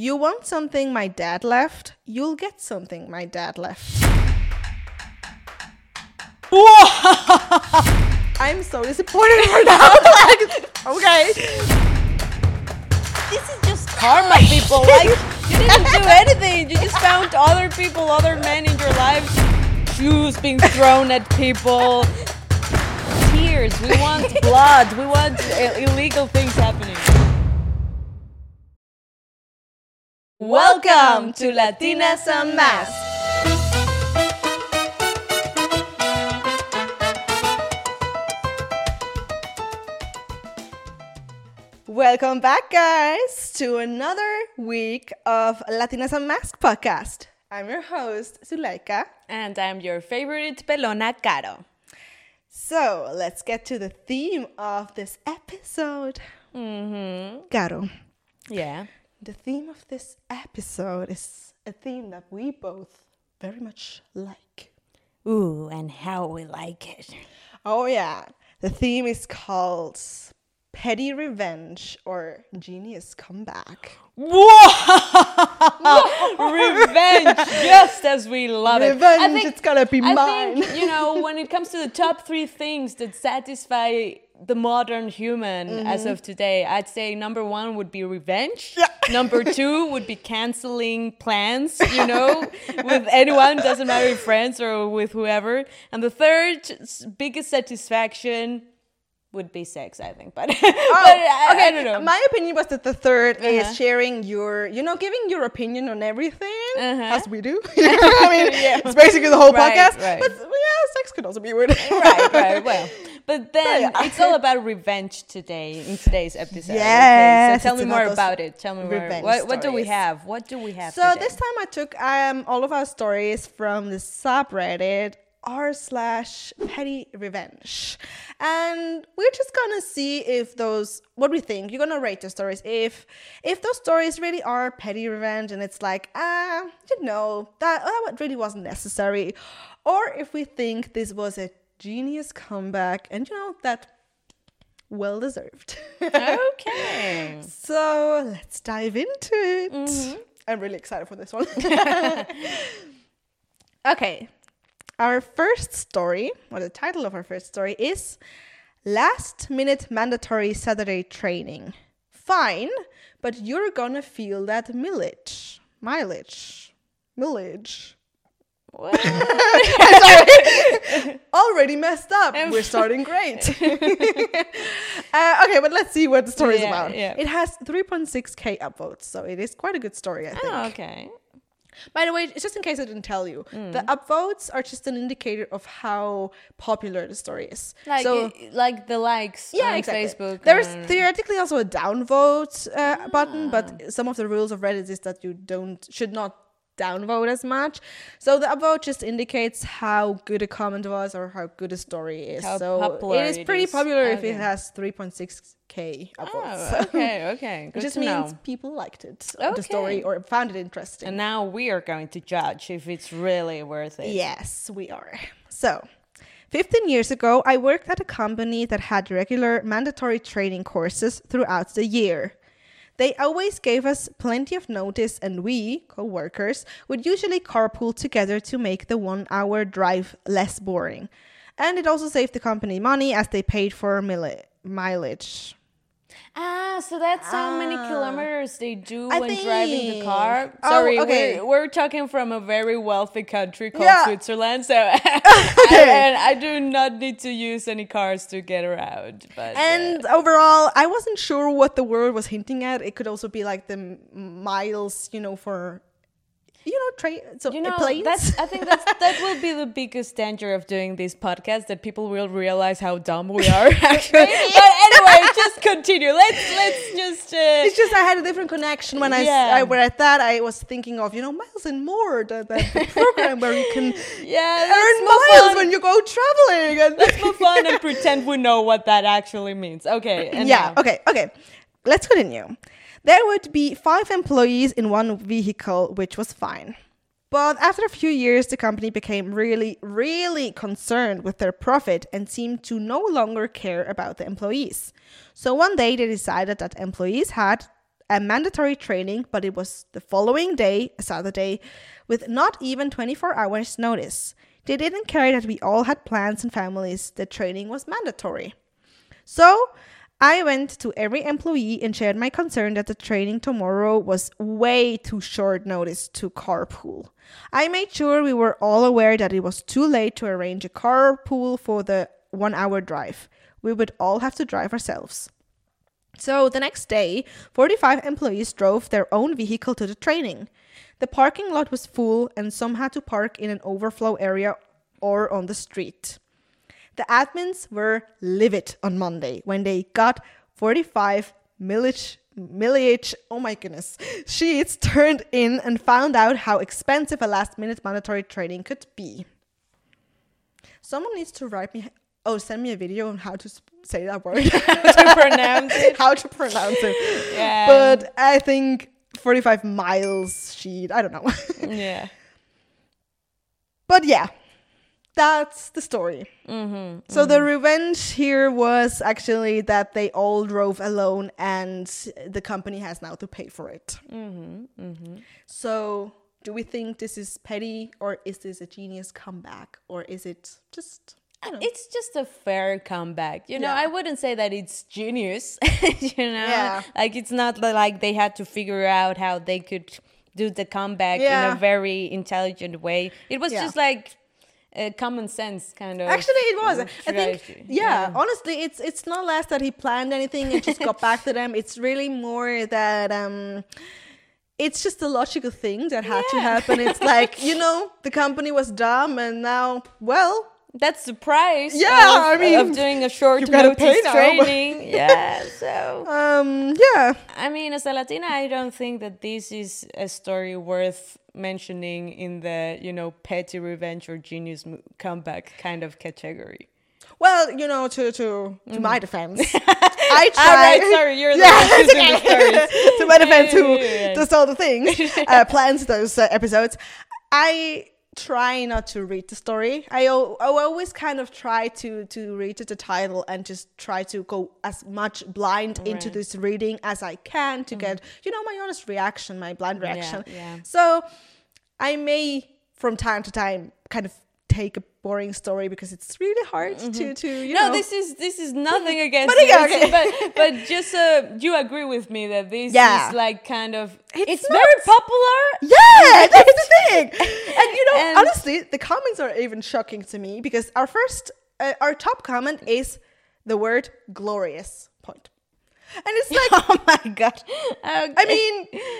You want something my dad left, you'll get something my dad left. I'm so disappointed for that. Okay. This is just karma, people. Like, you didn't do anything. You just found other people, other men in your life. Shoes being thrown at people. Tears. We want blood. We want illegal things happening. Welcome to Latinas Unmasked. Welcome back, guys, to another week of Latinas Unmasked podcast. I'm your host, Zuleika. And I'm your favorite pelona, Caro. So, let's get to the theme of this episode. Caro. Yeah. The theme of this episode is a theme that we both very much like. Ooh, and how we like it. Oh, yeah. The theme is called Petty Revenge or Genius Comeback. Revenge, just as we love it. Revenge, it's gonna be mine. I think, when it comes to the top 3 things that satisfy the modern human as of today, I'd say number 1 would be revenge. Yeah. Number 2 would be canceling plans, with anyone, doesn't matter if friends or with whoever. And the third biggest satisfaction would be sex, I think, but, I don't know. My opinion was that the third is sharing your, giving your opinion on everything, as we do. It's basically the whole podcast. Right. But sex could also be weird. Right. Well, but then it's all about revenge today in today's episode. Yes. Okay, so tell me more about it. Tell me more. What do we stories. have? What do we have? So today? this time I took all of our stories from the subreddit r/petty revenge, and we're just gonna see if what we think. You're gonna rate the stories if those stories really are petty revenge and it's like that really wasn't necessary, or if we think this was a genius comeback and that well deserved. Okay. So let's dive into it. I'm really excited for this one. Okay. Our first story, or the title of our first story, is Last Minute Mandatory Saturday Training. Fine, but you're gonna feel that mileage. What? Sorry. Already messed up. We're starting great. Okay, but let's see what the story is about. Yeah. It has 3.6k upvotes, so it is quite a good story, I think. Oh, okay. By the way, just in case I didn't tell you, the upvotes are just an indicator of how popular the story is. Like the likes on Facebook. There's theoretically also a downvote button, but some of the rules of Reddit is that you should not downvote as much. So the upvote just indicates how good a comment was or how good a story is. So it is pretty popular if it has 3.6k upvotes. Oh, okay. Good It just to means know. people liked it, the story, or found it interesting. And now we are going to judge if it's really worth it. Yes, we are. So, 15 years ago, I worked at a company that had regular mandatory training courses throughout the year. They always gave us plenty of notice, and we, co-workers, would usually carpool together to make the 1-hour drive less boring. And it also saved the company money as they paid for mileage. So that's how many kilometers they do when think. driving the car. Oh, Sorry, okay. we're talking from a very wealthy country called Switzerland, so and I do not need to use any cars to get around. But Overall, I wasn't sure what the word was hinting at. It could also be like the miles, for planes. I think that will be the biggest danger of doing this podcast, that people will realize how dumb we are actually. But anyway, just continue. Let's just it's just I had a different connection when I read that. I was thinking of Miles and More, the program where you can earn miles when you go traveling. And let's move on and pretend we know what that actually means. Okay. Okay. Let's continue. There would be 5 employees in one vehicle, which was fine. But after a few years, the company became really, really concerned with their profit and seemed to no longer care about the employees. So one day they decided that employees had a mandatory training, but it was the following day, a Saturday, with not even 24 hours notice. They didn't care that we all had plans and families. The training was mandatory. So I went to every employee and shared my concern that the training tomorrow was way too short notice to carpool. I made sure we were all aware that it was too late to arrange a carpool for the 1 hour drive. We would all have to drive ourselves. So the next day, 45 employees drove their own vehicle to the training. The parking lot was full and some had to park in an overflow area or on the street. The admins were livid on Monday when they got 45 millage, oh my goodness, sheets turned in and found out how expensive a last-minute mandatory training could be. Someone needs to send me a video on how to say that word. To pronounce it. How to pronounce it. Yeah. But I think 45 miles sheet, I don't know. Yeah. But yeah, that's the story. So the revenge here was actually that they all drove alone and the company has now to pay for it. So do we think this is petty, or is this a genius comeback, or is it just... It's just a fair comeback. You know, Yeah. I wouldn't say that it's genius, Yeah. Like it's not like they had to figure out how they could do the comeback in Yeah. a very intelligent way. It was Yeah. just like common sense kind of. Actually, it was. I think, strategy. yeah, honestly, it's not less that he planned anything and just got back to them. It's really more that it's just a logical thing that had to happen. It's like, the company was dumb and now, well... That's the price Yeah, I mean, of doing a short you gotta pay notice now. training. Yeah, so... yeah. I mean, as a Latina, I don't think that this is a story worth mentioning in the, petty revenge or genius comeback kind of category. Well, to my defense, I tried. All right, sorry, you're the one who's in the stories. To my defense, who Yeah. does all the things, plans those episodes. I try not to read the story. I always kind of try to read the title and just try to go as much blind into Right. this reading as I can to get, my honest reaction, my blind reaction. yeah. So I may, from time to time, kind of take a boring story because it's really hard to No, this is nothing against But yeah, this, okay. but just you agree with me that this Yeah. is like kind of it's not- very popular. Yeah, that's the thing. And And- honestly, the comments are even shocking to me because our top comment is the word glorious point. And it's like, Oh my god. Okay. I mean,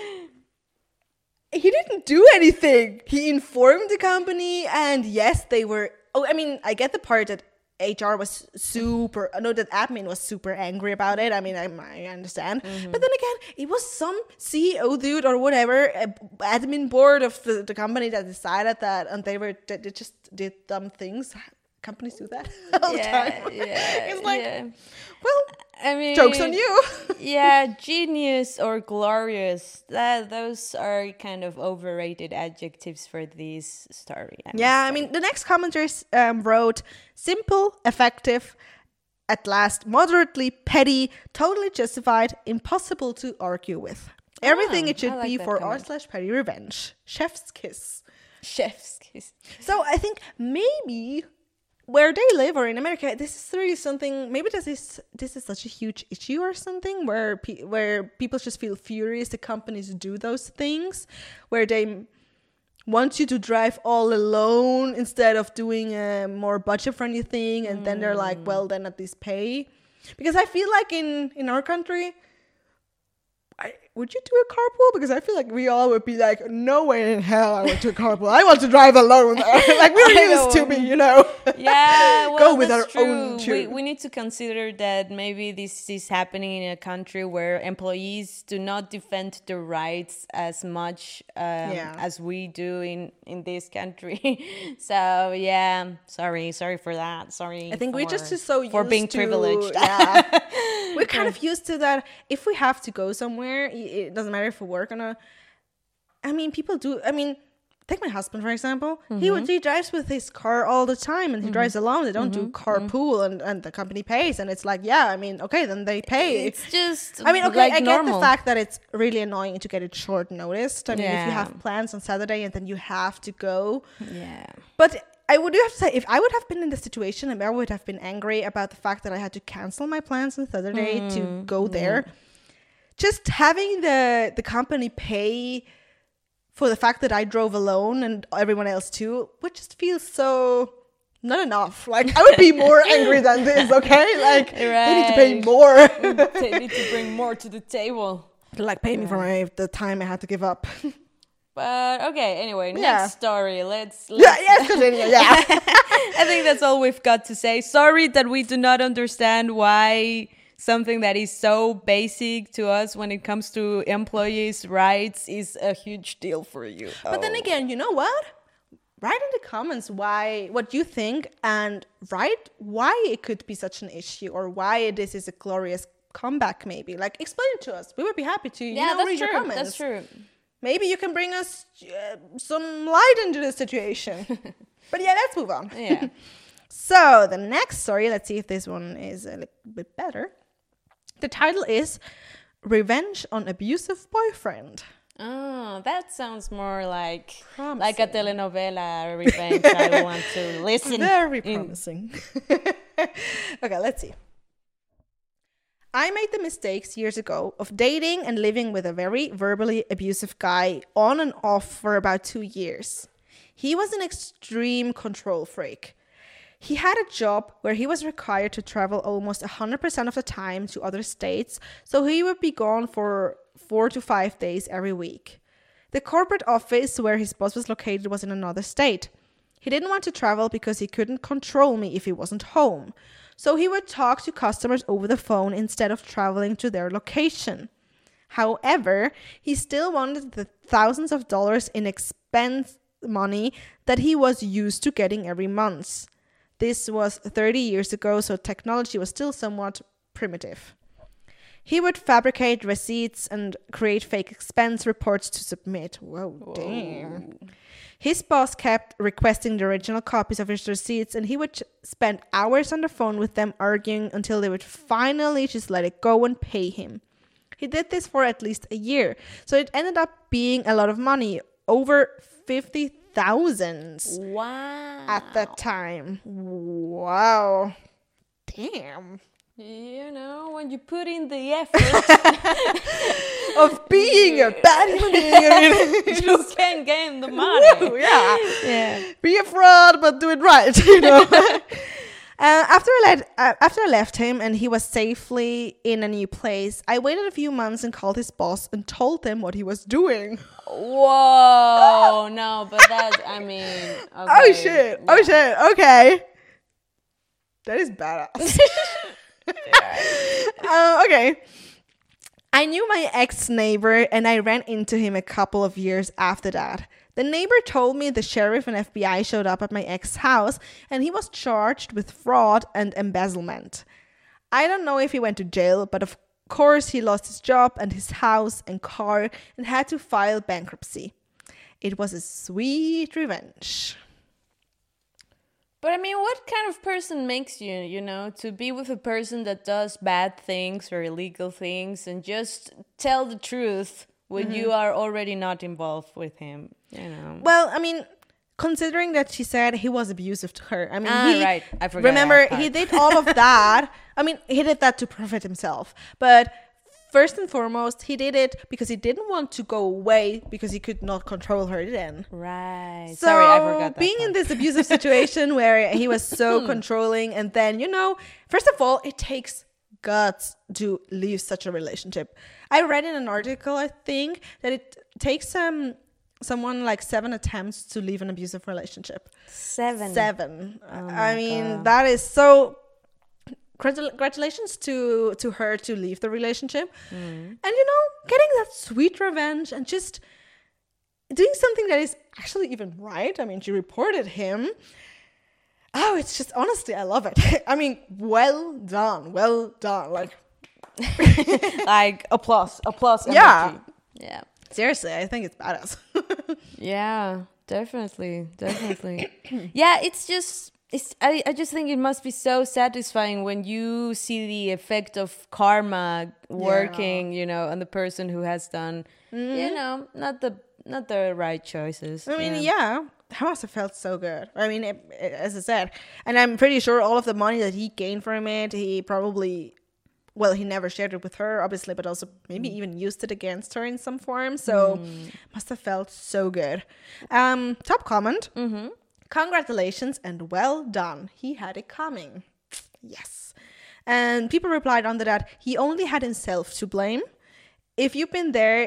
he didn't do anything. He informed the company and yes, they were, I get the part that HR was that admin was super angry about it. I mean, I understand. But then again, it was some CEO dude or whatever, admin board of the company that decided that, and they just did dumb things. Companies do that all the time. It's like, well, I mean, joke's on you. Yeah, genius or glorious. Those are kind of overrated adjectives for this story. Yeah, I mean, the next commenters wrote simple, effective, at last moderately petty, totally justified, impossible to argue with. Everything it should I like be that for comment. r/petty revenge. Chef's kiss. Chef's kiss. So I think maybe where they live or in America, this is really something. Maybe this is such a huge issue or something where people just feel furious the companies do those things, where they want you to drive all alone instead of doing a more budget-friendly thing, and then they're like, well, then at least pay. Because I feel like in our country, would you do a carpool? Because I feel like we all would be like, no way in hell I want to carpool. I want to drive alone. Like we're used to be, Yeah, well, Go with that's our own true. tune. We need to consider that maybe this is happening in a country where employees do not defend their rights as much as we do in this country. So yeah, sorry for that. Sorry. I think we're just so used for being to, privileged. Yeah, we're kind of used to that. If we have to go somewhere, it doesn't matter if we work on people do. I mean, take my husband, for example. He drives with his car all the time, and he drives alone. They don't do carpool, and the company pays. And it's like, yeah, I mean, okay, then they pay. It's just, I mean, okay, like I get normal. the fact that it's really annoying to get it short noticed. I mean, if you Yeah. have plans on Saturday and then you have to go. Yeah. But I would have to say, if I would have been in the situation, and I would have been angry about the fact that I had to cancel my plans on Saturday to go there, just having the company pay for the fact that I drove alone and everyone else too would just feel so not enough. Like, I would be more angry than this, okay? Like, they need to pay more. They need to bring more to the table. Like, pay me for the time I had to give up. But okay, anyway, Yeah. next story. Let's Yes, continue. Yeah. I think that's all we've got to say. Sorry that we do not understand why something that is so basic to us when it comes to employees' rights is a huge deal for you. But then again, you know what? Write in the comments what you think, and write why it could be such an issue, or why this is a glorious comeback. Maybe like explain it to us. We would be happy to read your comments. That's true. Maybe you can bring us some light into the situation. But yeah, let's move on. Yeah. So the next story, let's see if this one is a little bit better. The title is Revenge on Abusive Boyfriend. Oh, that sounds more like Promising. a telenovela revenge. I want to listen. Very promising. Okay, let's see. I made the mistakes years ago of dating and living with a very verbally abusive guy on and off for about 2 years. He was an extreme control freak. He had a job where he was required to travel almost 100% of the time to other states, so he would be gone for 4 to 5 days every week. The corporate office where his boss was located was in another state. He didn't want to travel because he couldn't control me if he wasn't home. So he would talk to customers over the phone instead of traveling to their location. However, he still wanted the thousands of dollars in expense money that he was used to getting every month. This was 30 years ago, so technology was still somewhat primitive. He would fabricate receipts and create fake expense reports to submit. Whoa, damn. His boss kept requesting the original copies of his receipts, and he would spend hours on the phone with them arguing until they would finally just let it go and pay him. He did this for at least a year, so it ended up being a lot of money, over 50,000 Wow. at that time. Wow. Damn. You know, when you put in the effort, Of being a bad human being. you can gain the money. Woo, yeah. Yeah. Be a fraud, but do it right, you know. After I left him and he was safely in a new place, I waited a few months and called his boss and told them what he was doing. Whoa. No, but that, I mean. Okay. Oh shit! Oh shit! Okay, that is badass. Okay. I knew my ex-neighbor and I ran into him a couple of years after that. The neighbor told me the sheriff and FBI showed up at my ex's house and he was charged with fraud and embezzlement. I don't know if he went to jail, but of course he lost his job and his house and car and had to file bankruptcy. It was a sweet revenge. But I mean, what kind of person makes you, you know, to be with a person that does bad things or illegal things and just tell the truth when you are already not involved with him, you know? Well, I mean, considering that she said he was abusive to her. I mean, right. I forgot remember, that part. he did all of that. I mean, he did that to profit himself. But first and foremost, he did it because he didn't want to go away because he could not control her then. Right. So Sorry, I forgot that being part. in this abusive situation where he was so controlling, and then, you know, first of all, it takes guts to leave such a relationship. I read in an article, I think, that it takes someone like 7 attempts to leave an abusive relationship. 7. 7. Oh I my mean, God. that is so. Congratulations to her to leave the relationship, and you know, getting that sweet revenge and just doing something that is actually even right. I mean, she reported him. Oh, it's just, honestly, I love it. I mean, well done. Like, Like, applause. Yeah. Emoji. Yeah. seriously, I think it's badass. Yeah. definitely. Yeah, I just think it must be so satisfying when you see the effect of karma working, on the person who has done, not the right choices. I mean, yeah, that must have felt so good. I mean, as I said, and I'm pretty sure all of the money that he gained from it, he probably, well, he never shared it with her, obviously, but also maybe even used it against her in some form. So must have felt so good. Top comment. Congratulations and well done. He had it coming. Yes. And people replied under that, he only had himself to blame. If you've been there,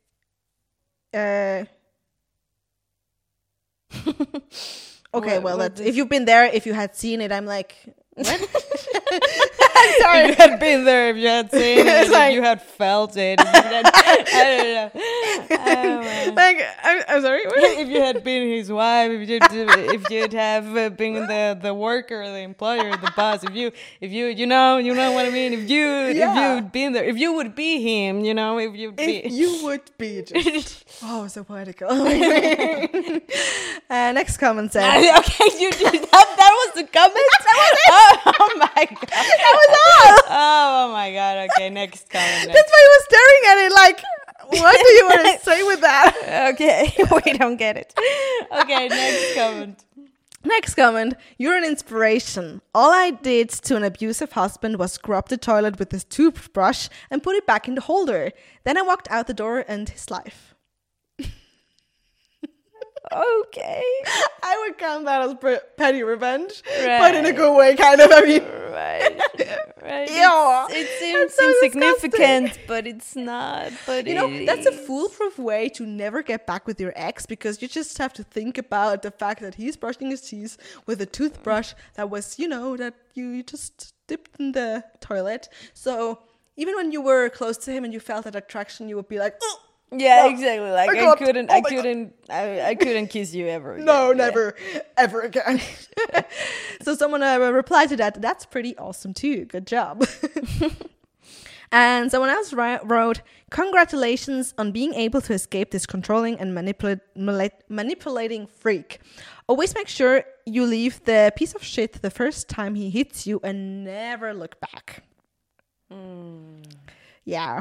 okay, well, if you've been there, if you had seen it, I'm like, what? I'm sorry. If you had been there, if you had seen it, if you had felt it, if you had, I don't know. I'm sorry. If you had been his wife, if you'd have been the worker, the employer, the boss, if you know what I mean. If you'd been there, if you would be him, if you'd be. If you would be just so poetical. Next comment said. Okay, you did that was the comment. That was it. Oh my god, that was all. Oh my god. Okay, next comment. That's why he was staring at it like, what do you want to say with that? Okay, we don't get it. Okay, next comment. Next comment. You're an inspiration. All I did to an abusive husband was scrub the toilet with his toothbrush and put it back in the holder. Then I walked out the door and his life. Okay. I would count that as petty revenge, but in a good way, kind of. I mean, right. Yeah, it seems so insignificant, disgusting. but it's not. But that's a foolproof way to never get back with your ex, because you just have to think about the fact that he's brushing his teeth with a toothbrush that was, that you just dipped in the toilet. So even when you were close to him and you felt that attraction, you would be like, oh. Yeah, no, exactly. Like I couldn't kiss you ever again. No, never, ever again. So someone replied to that. That's pretty awesome too. Good job. And someone else wrote, congratulations on being able to escape this controlling and manipulating freak. Always make sure you leave the piece of shit the first time he hits you and never look back. Yeah.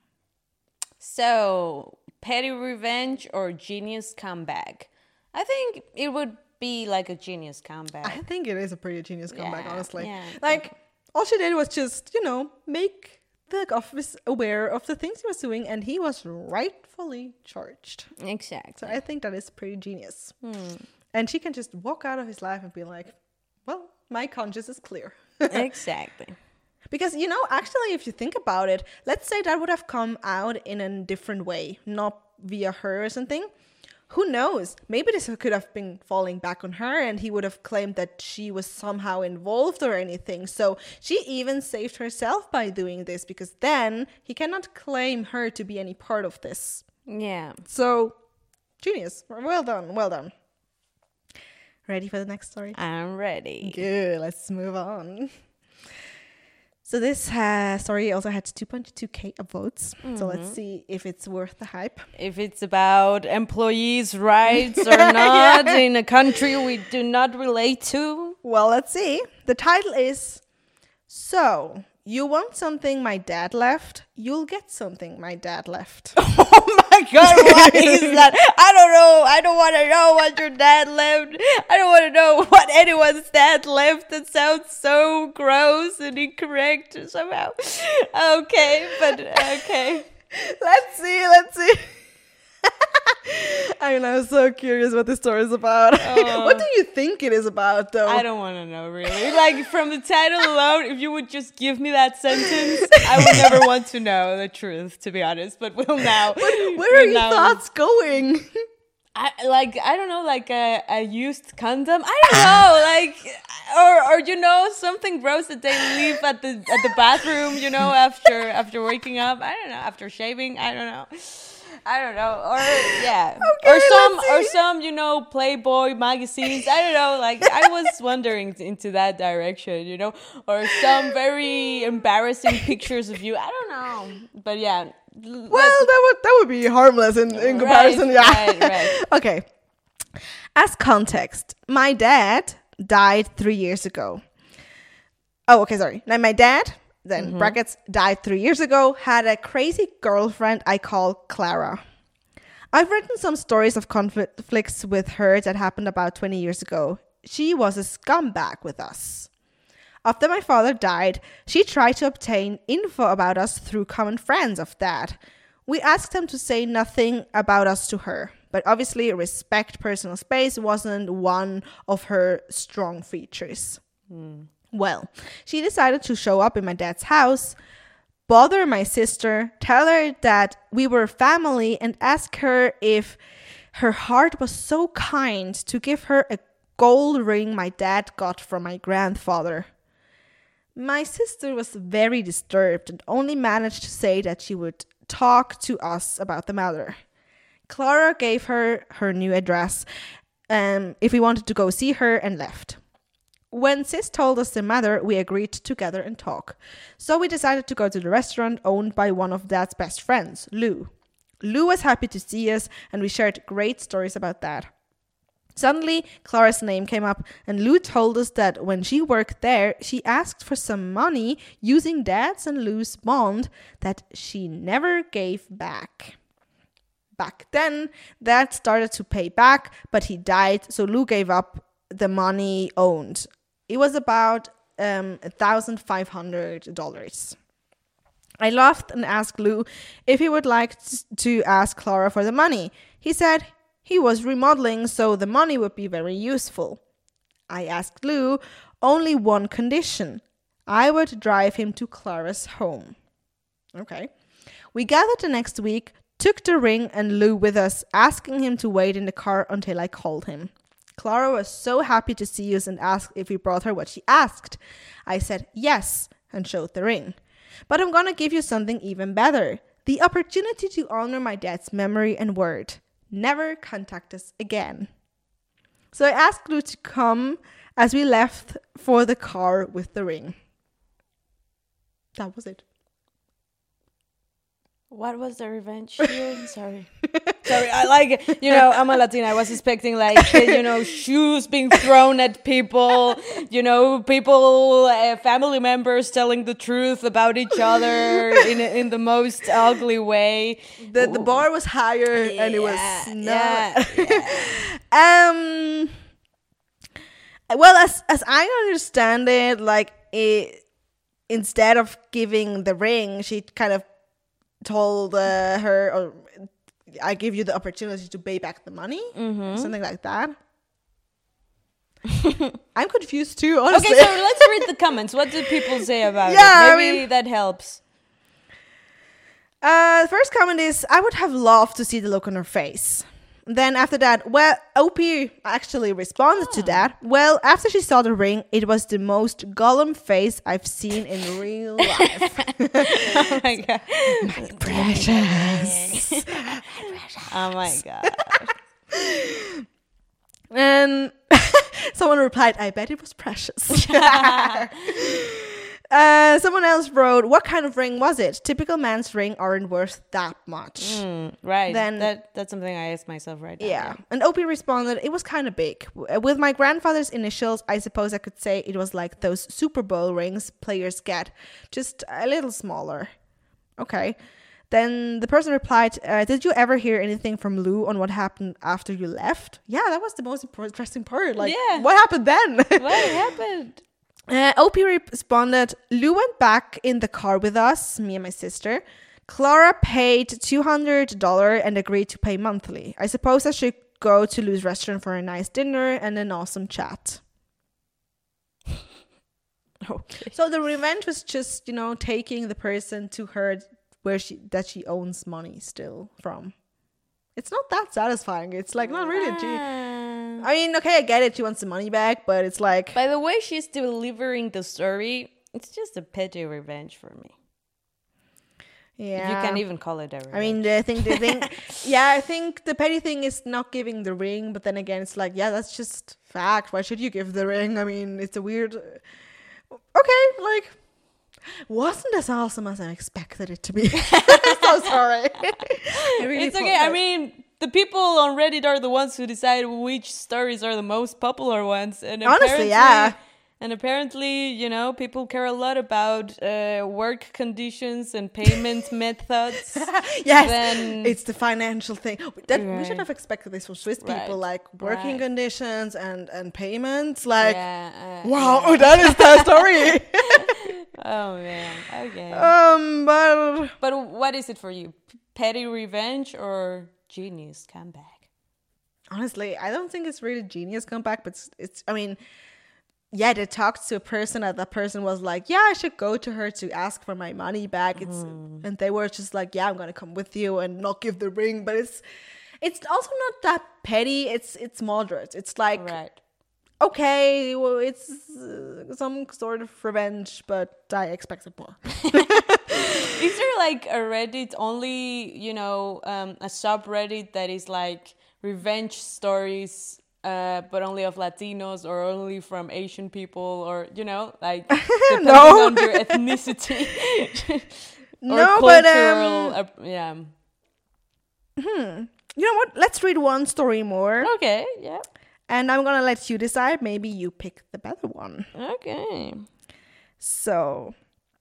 So, petty revenge or genius comeback? I think it would be like a genius comeback. I think it is a pretty genius comeback, honestly. Yeah. Like, all she did was just, make the office aware of the things he was doing, and he was rightfully charged. Exactly. So I think that is pretty genius. And she can just walk out of his life and be like, well, my conscience is clear. Exactly. Because, actually, if you think about it, let's say that would have come out in a different way, not via her or something. Who knows? Maybe this could have been falling back on her and he would have claimed that she was somehow involved or anything. So she even saved herself by doing this, because then he cannot claim her to be any part of this. Yeah. So, genius. Well done. Well done. Ready for the next story? I'm ready. Good. Let's move on. So this story also had 2.2k votes. So let's see if it's worth the hype. If it's about employees' rights or not in a country we do not relate to. Well, let's see. The title is, So, you want something my dad left? You'll get something my dad left. Oh my god, what is that? I don't know. I don't want to know what your dad left. I don't want to know what anyone's dad left. That sounds so gross and incorrect somehow. Okay, but okay. Let's see. I'm so curious what this story is about. What do you think it is about, though? I don't want to know, really. Like, from the title alone, if you would just give me that sentence, I would never want to know the truth, to be honest. But we'll now. Where are your thoughts going? I don't know, like a used condom. I don't know, or something gross that they leave at the bathroom, after waking up. I don't know, after shaving. I don't know. Or yeah, Okay, or some Playboy magazines. I don't know, like I was wondering into that direction, or some very embarrassing pictures of you. I don't know, but yeah. Well, that would be harmless in comparison. Right. Okay. As context, my dad died 3 years ago. Oh, okay, sorry. Now, my dad, then brackets, died 3 years ago, had a crazy girlfriend I call Clara. I've written some stories of conflicts with her that happened about 20 years ago. She was a scumbag with us. After my father died, she tried to obtain info about us through common friends of Dad. We asked them to say nothing about us to her, but obviously respect personal space wasn't one of her strong features. Well, she decided to show up in my dad's house, bother my sister, tell her that we were family, and ask her if her heart was so kind to give her a gold ring my dad got from my grandfather. My sister was very disturbed and only managed to say that she would talk to us about the matter. Clara gave her her new address if we wanted to go see her, and left. When Sis told us the matter, we agreed to gather and talk. So we decided to go to the restaurant owned by one of Dad's best friends, Lou. Lou was happy to see us, and we shared great stories about Dad. Suddenly, Clara's name came up, and Lou told us that when she worked there, she asked for some money using Dad's and Lou's bond that she never gave back. Back then, Dad started to pay back, but he died, so Lou gave up the money owed. It was about $1,500. I laughed and asked Lou if he would like to ask Clara for the money. He said he was remodeling, so the money would be very useful. I asked Lou only one condition. I would drive him to Clara's home. Okay. We gathered the next week, took the ring and Lou with us, asking him to wait in the car until I called him. Clara was so happy to see us and asked if we brought her what she asked. I said yes and showed the ring. But I'm gonna give you something even better. The opportunity to honor my dad's memory and word. Never contact us again. So I asked Lou to come as we left for the car with the ring. That was it. What was the revenge here? Sorry, I like, I'm a Latina. I was expecting shoes being thrown at people, family members telling the truth about each other in the most ugly way. The bar was higher and it was not. Well, as I understand it, instead of giving the ring, she kind of told her, or I give you the opportunity to pay back the money, something like that. I'm confused too, honestly. Okay, so let's read the comments. What do people say about it? Maybe that helps. The first comment is, I would have loved to see the look on her face. Then after that, OP actually responded to that. Well, after she saw the ring, it was the most Gollum face I've seen in real life. Oh my God. My precious. Oh my God. And someone replied, I bet it was precious. Someone else wrote, what kind of ring was it? Typical man's ring aren't worth that much. Right. Then that's something I ask myself right now. Yeah. And Opie responded, it was kind of big. With my grandfather's initials, I suppose I could say it was like those Super Bowl rings players get, just a little smaller. Okay. Then the person replied, did you ever hear anything from Lou on what happened after you left? Yeah, that was the most interesting part. What happened then? What happened? OP responded, Lou went back in the car with us, me and my sister. Clara paid $200 and agreed to pay monthly. I suppose I should go to Lou's restaurant for a nice dinner and an awesome chat. Okay. So the revenge was just, taking the person to her where she owns money still from. It's not that satisfying. It's not really. I mean, okay, I get it. She wants the money back, but it's like. By the way she's delivering the story, it's just a petty revenge for me. Yeah. If you can't even call it a revenge. I mean, I think I think the petty thing is not giving the ring, but then again, it's that's just fact. Why should you give the ring? I mean, it's a weird. Okay, wasn't as awesome as I expected it to be. I'm so sorry. It's okay. I mean, the people on Reddit are the ones who decide which stories are the most popular ones. And Honestly, yeah. And apparently, you know, people care a lot about work conditions and payment methods. Yes, Then, it's the financial thing. That we should Right. have expected this from Swiss people, Right. like working Right. conditions and payments. Like, yeah, wow, yeah. that is the story. Oh man. Okay. But But what is it for you? Petty revenge or genius comeback? honestly, I don't think it's really genius comeback. But it's I mean, yeah, they talked to a person, and that person was like, yeah, I should go to her to ask for my money back. And they were just like, yeah, I'm gonna come with you and not give the ring. But it's also not that petty. It's moderate. It's like, Right. okay, well, it's some sort of revenge, but I expected more. Is there like a Reddit only, you know, a subreddit that is like revenge stories, but only of Latinos or only from Asian people, or, you know, like depending No. on your ethnicity or No, but, cultural, yeah. You know what? Let's read one story more, Okay, yeah. and I'm gonna let you decide. Maybe you pick the better one. Okay. So,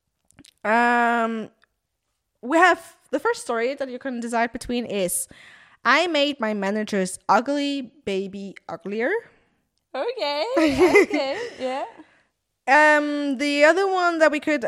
we have the first story that you can decide between is I made my manager's ugly baby uglier. Okay. Okay. Yeah. The other one that we could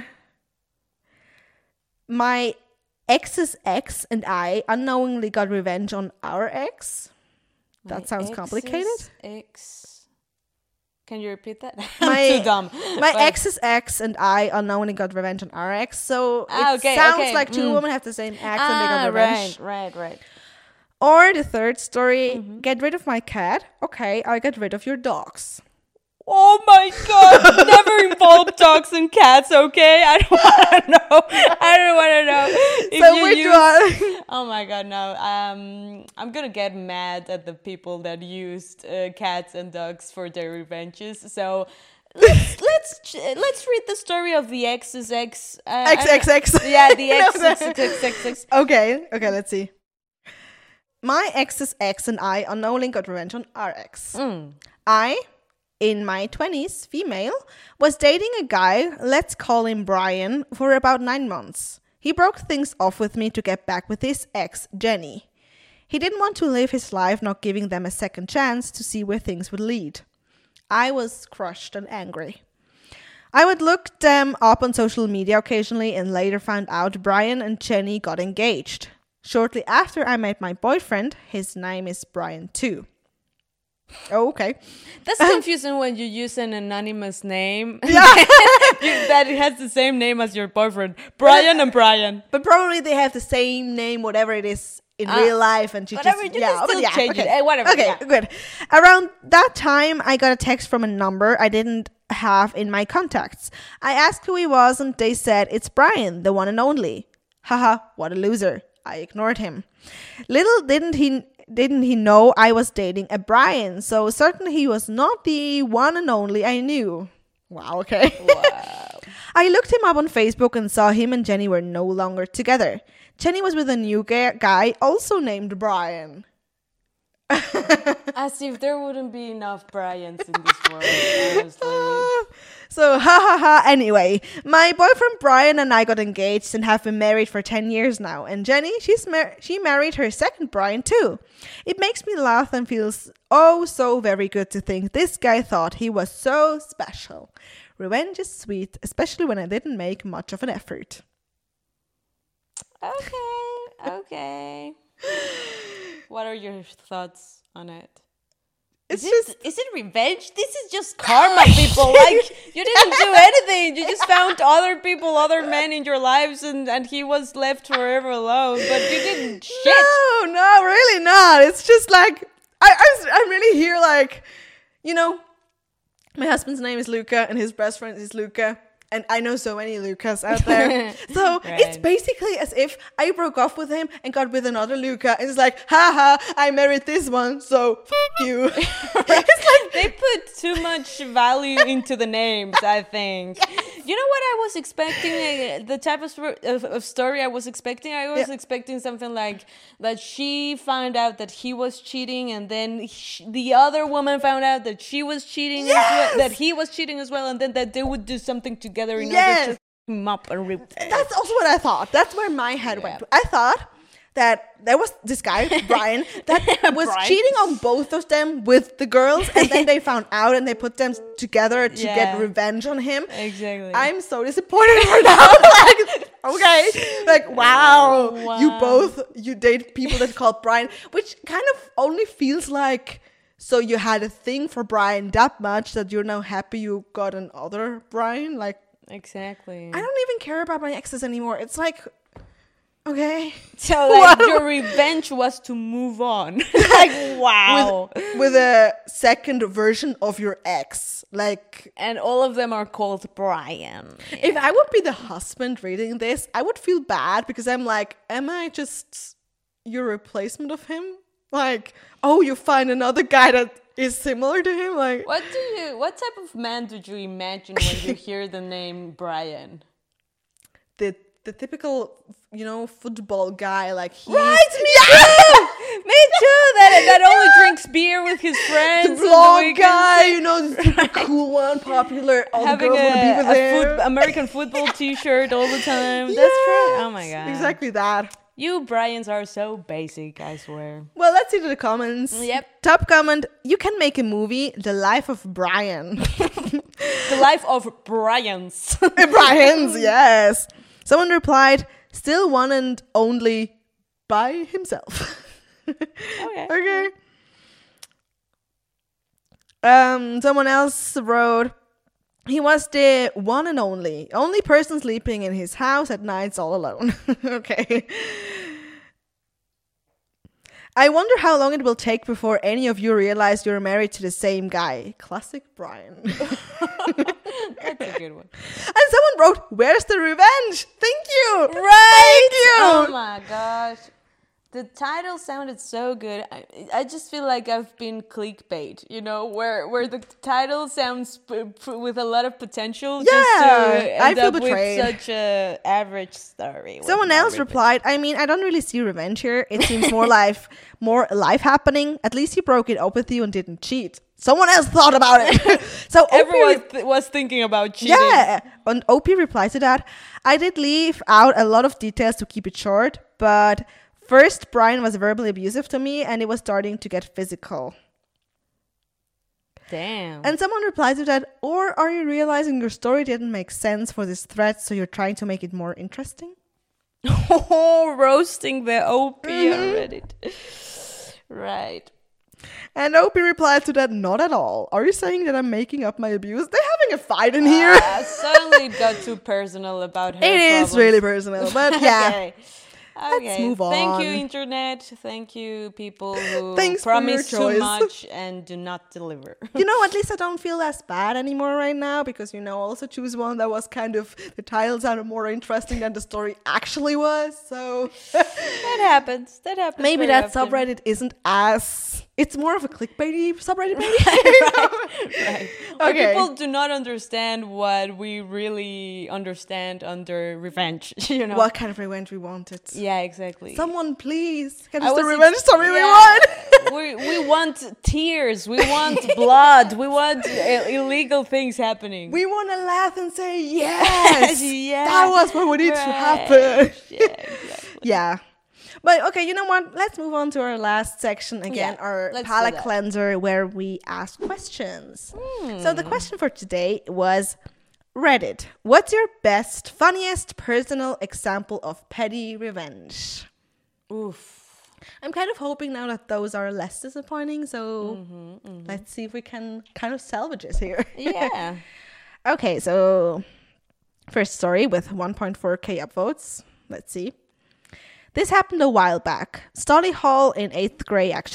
my ex's ex and I unknowingly got revenge on our ex. That sounds complicated. Ex. Can you repeat that? My- I'm too dumb. My But- ex's ex and I unknowingly got revenge on our ex. So it okay, sounds okay. like two women have the same ex and they got revenge. Right. Or the third story, get rid of my cat. Okay, I get rid of your dogs. Oh my god! Never involve dogs and cats, okay? I don't want to know. I don't want to know. If So you which use- one? Oh my god, no. I'm gonna get mad at the people that used cats and dogs for their revenges. So let's read the story of the ex's ex. XXX. Yeah, the No, ex. Okay, let's see. My ex's ex and I unknowingly got revenge on our ex. I, in my 20s, female, was dating a guy, let's call him Brian, for about 9 months. He broke things off with me to get back with his ex, Jenny. He didn't want to live his life not giving them a second chance to see where things would lead. I was crushed and angry. I would look them up on social media occasionally and later found out Brian and Jenny got engaged. Shortly after I met my boyfriend, his name is Brian too. Oh, okay. That's confusing when you use an anonymous name. Yeah. That it has the same name as your boyfriend. Brian and Brian. But probably they have the same name, whatever it is in real life, and whatever, you can still change it. okay. Whatever, Okay, yeah. good. Around that time, I got a text from a number I didn't have in my contacts. I asked who he was, and they said it's Brian, the one and only. Haha, what a loser. I ignored him. Little didn't he know I was dating a Brian, so certainly he was not the one and only I knew. Wow, okay. Wow. I looked him up on Facebook and saw him and Jenny were no longer together. Jenny was with a new guy also named Brian. As if there wouldn't be enough Brians in this world, honestly. So, anyway, my boyfriend Brian and I got engaged and have been married for 10 years now. And Jenny, she married her second Brian too. It makes me laugh and feels oh so very good to think this guy thought he was so special. Revenge is sweet, especially when I didn't make much of an effort. Okay. What are your thoughts on it? It's Is it revenge? This is just karma, people. Like, you didn't do anything. You just found other men in your lives, and he was left forever alone. But you didn't shit. No, really not. It's just like I really hear like, you know, my husband's name is Luca and his best friend is Luca. And I know so many Lucas out there. So it's Right. basically as if I broke off with him and got with another Luca. And it's like, haha, I married this one, so you. It's like, They put too much value into the names, I think. You know what I was expecting? The type of story I was expecting? I was expecting something like that she found out that he was cheating, and then the other woman found out that she was cheating, that he was cheating as well, and then that they would do something together in order to him up and rip. that's also what I thought. That's where my head went. I thought that there was this guy, Brian, that was Brian. cheating on both of them with the girls, and then they found out and they put them together to get revenge on him. Exactly. I'm so disappointed right now. Like, okay. Like, wow. You date people that called Brian, which kind of only feels like, so you had a thing for Brian that much that you're now happy you got another Brian. Like, Exactly. I don't even care about my exes anymore. It's like, okay. So like your revenge was to move on. Like, wow. With a second version of your ex. Like, And all of them are called Brian. if I would be the husband reading this, I would feel bad because I'm like, am I just your replacement of him? Like, oh, you find another guy that is similar to him? Like, What type of man did you imagine when you hear the name Brian? the typical, football guy, like he. Right, me too. Me too. That only drinks beer with his friends. The on the vlog weekends. guy, the super cool one, popular. All Having the girls want to be with him. American football T-shirt all the time. That's right. Oh my god. Exactly that. You Bryans are so basic, I swear. Well, let's see the comments. Yep. Top comment: you can make a movie, The Life of Brian. The life of Bryans. Brian's, yes. Someone replied, still one and only by himself. Okay. Someone else wrote, he was the one and only person sleeping in his house at nights all alone. Okay. I wonder how long it will take before any of you realize you're married to the same guy. Classic Brian. That's a good one. And someone wrote, where's the revenge? Thank you. Right. Thank you. Oh my gosh. The title sounded so good. I just feel like I've been clickbait, where the title sounds with a lot of potential. Yeah, just to I end feel up betrayed. with such a average story. Someone else replied, I mean, I don't really see revenge here. It seems more life happening. At least he broke it up with you and didn't cheat. Someone else thought about it. So Everyone was thinking about cheating. yeah. And OP replied to that. I did leave out a lot of details to keep it short, but first Brian was verbally abusive to me and it was starting to get physical. Damn. And someone replied to that, or are you realizing your story didn't make sense for this thread, so you're trying to make it more interesting? Oh, roasting the OP on Reddit. Right. And Opie replied to that, not at all. Are you saying that I'm making up my abuse? They're having a fight in here. Suddenly it got too personal about her It is problems. really personal, but yeah. Okay. Let's move Thank you, on. Internet. Thank you, people who Thanks for your promise too choice. much and do not deliver. At least I don't feel as bad anymore right now because, also choose one that was kind of, the title sounded more interesting than the story actually was. So That happens. maybe very that often. subreddit isn't as, it's more of a clickbaity subreddit maybe. Right. Or Okay. people do not understand what we really understand under revenge, What kind of revenge we wanted. Yeah, exactly. Someone please, get I us the was revenge story we yeah. want. we want tears. We want blood. We want illegal things happening. We want to laugh and say, yes, Yeah. that was what we need to Right. happen. Yeah, exactly. Yeah. But okay, you know what? Let's move on to our last section again, Yeah, our let's do palate that. cleanser where we ask questions. So the question for today was Reddit. What's your best, funniest personal example of petty revenge? Oof. I'm kind of hoping now that those are less disappointing. So let's see if we can kind of salvage this here. Yeah. Okay, so first story with 1.4k upvotes. Let's see. This happened a while back. Study hall in 8th grade, actually.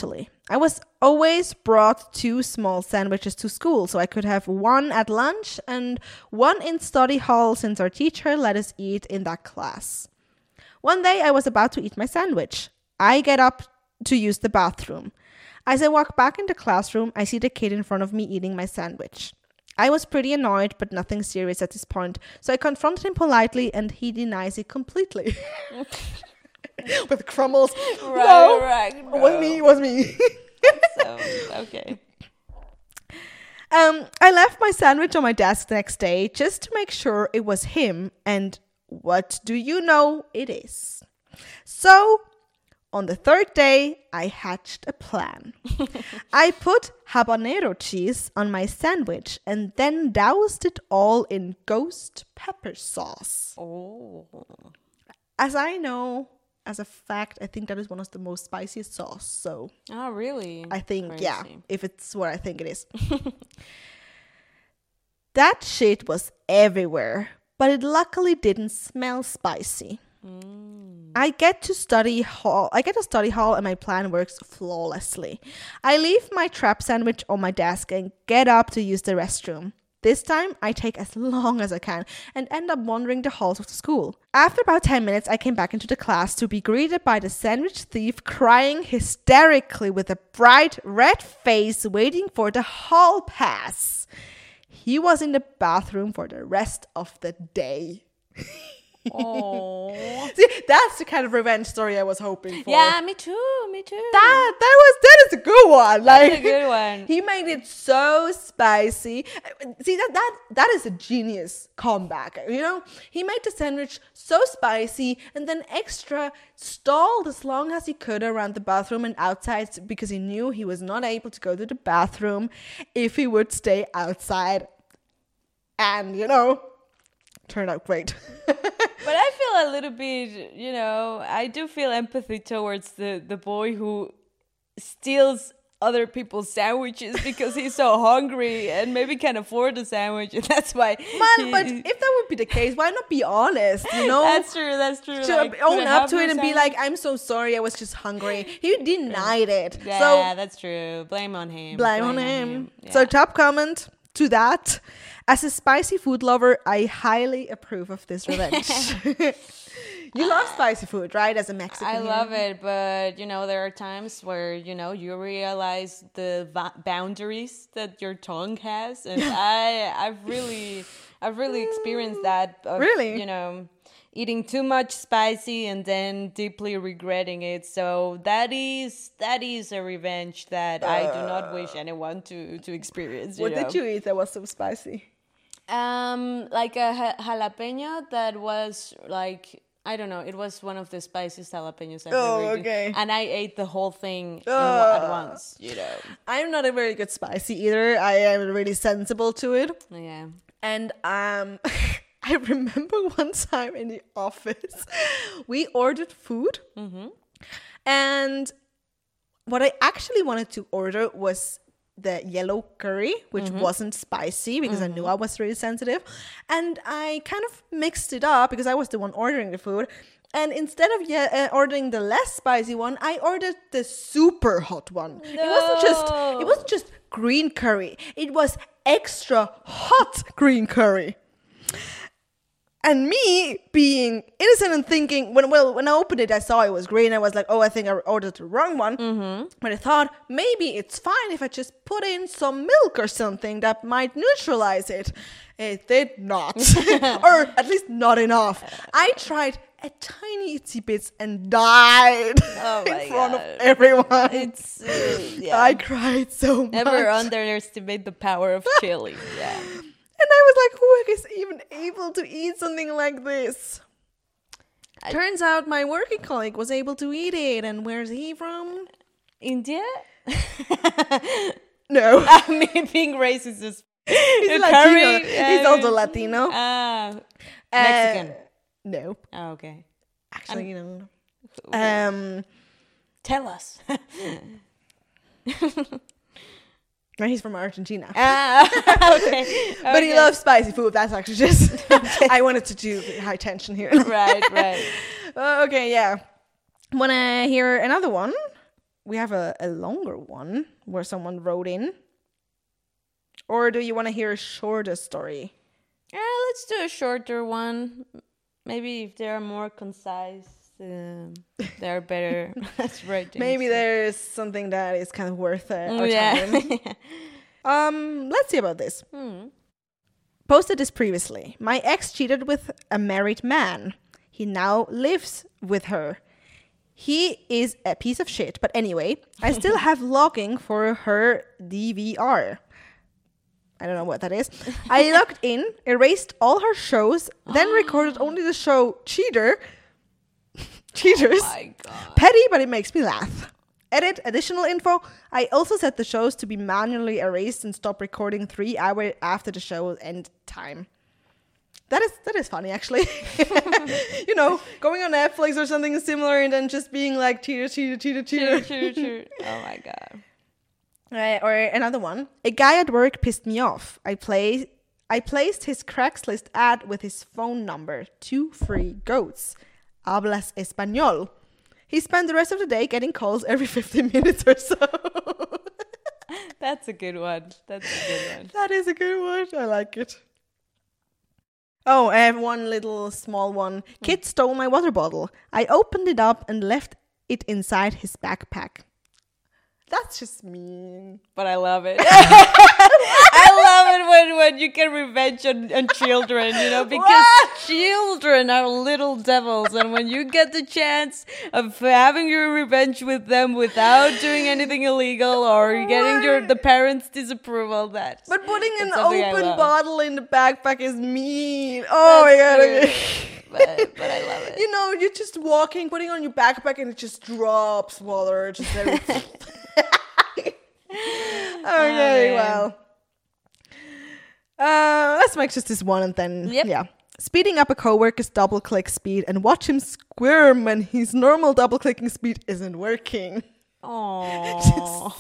I was always brought 2 small sandwiches to school, so I could have one at lunch and one in study hall since our teacher let us eat in that class. One day I was about to eat my sandwich. I get up to use the bathroom. As I walk back into the classroom, I see the kid in front of me eating my sandwich. I was pretty annoyed, but nothing serious at this point, so I confronted him politely and he denies it completely. With crumbles. Right. It was me. So, okay. I left my sandwich on my desk the next day just to make sure it was him, and what do you know it is? So, on the 3rd day, I hatched a plan. I put habanero cheese on my sandwich and then doused it all in ghost pepper sauce. Oh. As I know, as a fact, I think that is one of the most spiciest sauce. So Oh, really? I think, Crazy. yeah, if it's what I think it is. That shit was everywhere, but it luckily didn't smell spicy. I get to study hall and my plan works flawlessly. I leave my trap sandwich on my desk and get up to use the restroom. This time, I take as long as I can and end up wandering the halls of the school. After about 10 minutes, I came back into the class to be greeted by the sandwich thief crying hysterically with a bright red face waiting for the hall pass. He was in the bathroom for the rest of the day. Oh. See, that's the kind of revenge story I was hoping for. Yeah, me too. That is a good one. Like, That's a good one. He made it so spicy. See, that is a genius comeback. You know, he made the sandwich so spicy and then extra stalled as long as he could around the bathroom and outside because he knew he was not able to go to the bathroom if he would stay outside. And, you know, turned out great. But I feel a little bit, you know, I do feel empathy towards the boy who steals other people's sandwiches because he's so hungry and maybe can't afford the sandwich, and that's why. Man, but if that would be the case, why not be honest? You know, that's true. To Like, own up to it and be like, "I'm so sorry, I was just hungry." He denied it. Yeah, so that's true. Blame on him. blame on him. Yeah. So top comment to that. As a spicy food lover, I highly approve of this revenge. You love spicy food, right? As a Mexican. I here. love it, but you know, there are times where, you know, you realize the boundaries that your tongue has, and I've really experienced that. Of, Really? You know, eating too much spicy and then deeply regretting it. So that is a revenge that I do not wish anyone to experience. What did you eat that was so spicy? Like a jalapeno that was like, I don't know, it was one of the spiciest jalapenos I've ever eaten. Okay. And I ate the whole thing at once, you know. I'm not a very good spicy eater. I am really sensible to it. Yeah. And I remember one time in the office, we ordered food. And what I actually wanted to order was the yellow curry, which wasn't spicy because I knew I was really sensitive. And I kind of mixed it up because I was the one ordering the food. And instead of ordering the less spicy one, I ordered the super hot one. No. It wasn't just green curry. It was extra hot green curry. And me being innocent and thinking, when I opened it, I saw it was green. I was like, oh, I think I ordered the wrong one. But I thought, maybe it's fine if I just put in some milk or something that might neutralize it. It did not. Or at least not enough. I tried a tiny itsy bits and died in front of everyone. It's, yeah. I cried so much. Never underestimate the power of chili. Yeah. And I was like, who is even able to eat something like this? Turns out my working colleague was able to eat it. And where's he from? India? No. I mean, being racist is... He's Latino. He's also Latino. Mexican. No. Oh, okay. Actually, no. Tell us. No, he's from Argentina. Okay. But he loves spicy food. That's actually just... I wanted to do high tension here. Right. Okay, yeah. Want to hear another one? we have a longer one where someone wrote in. Or do you want to hear a shorter story? Yeah, let's do a shorter one. Maybe if they are more concise, they're better at writing. Maybe there's something that is kind of worth our yeah. time. Let's see about this. Posted this previously. My ex cheated with a married man. He now lives with her. He is a piece of shit. But anyway, I still have logging for her DVR. I don't know what that is. I logged in, erased all her shows, then recorded only the show Cheaters. Oh my God. Petty, but it makes me laugh. Edit, additional info. I also set the shows to be manually erased and stop recording 3 hours after the show end time. That is funny, actually. You know, going on Netflix or something similar and then just being like cheater. Oh my God. Or another one. A guy at work pissed me off. I placed his Craigslist ad with his phone number. 2 free goats. Hablas español. He spent the rest of the day getting calls every 15 minutes or so. That's a good one. That is a good one. I like it. Oh, I have one little small one. Kid stole my water bottle. I opened it up and left it inside his backpack. That's just mean. But I love it. I love it when you get revenge on children, you know, because children are little devils. And when you get the chance of having your revenge with them without doing anything illegal or getting the parents' disapproval, but putting an open bottle in the backpack is mean. Oh my God. But I love it. You know, you're just walking, putting on your backpack, and it just drops water. Just okay, well. Let's make just this one and then, yeah. Speeding up a coworker's double-click speed and watch him squirm when his normal double-clicking speed isn't working. Oh,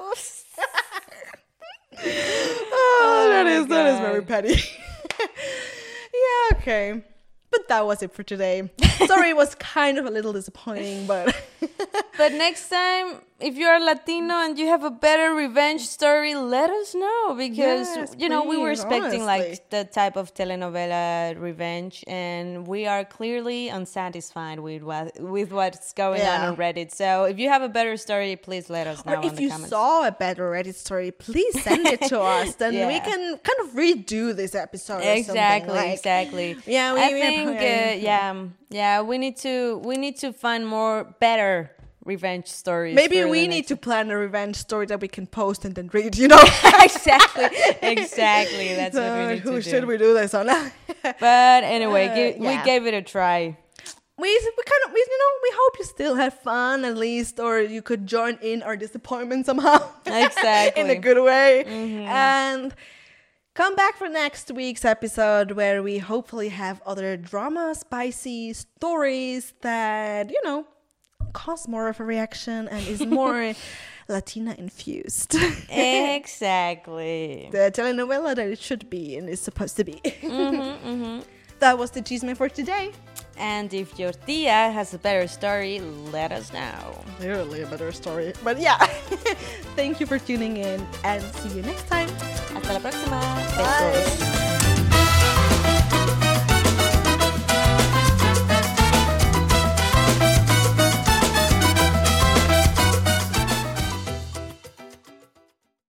that is very petty. Yeah, okay. But that was it for today. Sorry, it was kind of a little disappointing, but... But next time, if you're Latino and you have a better revenge story, let us know. Because, you know, we were expecting like the type of telenovela revenge. And we are clearly unsatisfied with what's going on Reddit. So if you have a better story, please let us know in the comments. Or if you saw a better Reddit story, please send it to us. Then we can kind of redo this episode Exactly. Yeah, I think, we need to find more better revenge stories. Maybe we need to plan a revenge story that we can post and then read, you know. Exactly. That's what we need to do. Who should we do this on? But anyway, we gave it a try. We hope you still had fun at least, or you could join in our disappointment somehow. Exactly. In a good way. Mm-hmm. And come back for next week's episode where we hopefully have other drama, spicy stories that, you know, cause more of a reaction and is more Latina infused. Exactly. The telenovela that it should be and is supposed to be. That was the Chisme for today. And if your tia has a better story, let us know. Literally a better story. But yeah, thank you for tuning in and see you next time. Hasta la próxima. Bye.